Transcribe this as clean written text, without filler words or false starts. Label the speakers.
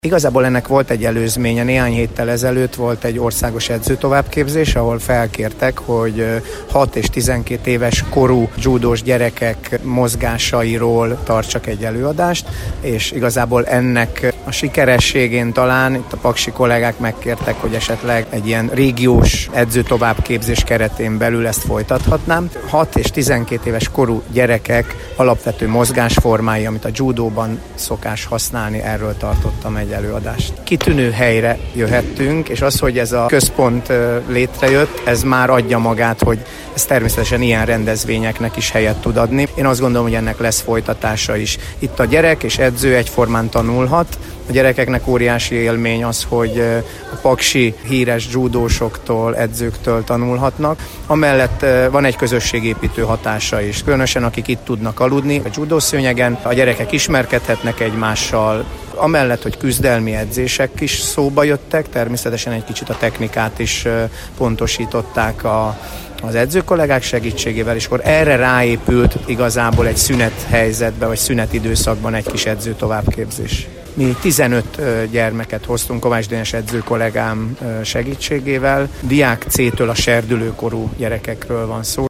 Speaker 1: Igazából ennek volt egy előzménye, néhány héttel ezelőtt volt egy országos edzőtovábbképzés, ahol felkértek, hogy 6 és 12 éves korú judós gyerekek mozgásairól tartsak egy előadást, és igazából ennek a sikerességén talán itt a paksi kollégák megkértek, hogy esetleg egy ilyen régiós edzőtovábbképzés keretén belül ezt folytathatnám. 6 és 12 éves korú gyerekek alapvető mozgásformái, amit a judóban szokás használni, erről tartottam egy előadást. Kitűnő helyre jöhettünk, és az, hogy ez a központ létrejött, ez már adja magát, hogy ez természetesen ilyen rendezvényeknek is helyet tud adni. Én azt gondolom, hogy ennek lesz folytatása is. Itt a gyerek és edző egyformán tanulhat. A gyerekeknek óriási élmény az, hogy a paksi híres judósoktól, edzőktől tanulhatnak. Amellett van egy közösségépítő hatása is. Különösen akik itt tudnak aludni a judószőnyegen, a gyerekek ismerkedhetnek egymással. Amellett, hogy küzdelmi edzések is szóba jöttek, természetesen egy kicsit a technikát is pontosították az edzőkollégák segítségével, és akkor erre ráépült igazából egy szünet helyzetben, vagy szünet időszakban egy kis edző továbbképzés. Mi 15 gyermeket hoztunk Kovács Dénes edzőkollégám segítségével. Diák C-től a serdülőkorú gyerekekről van szó.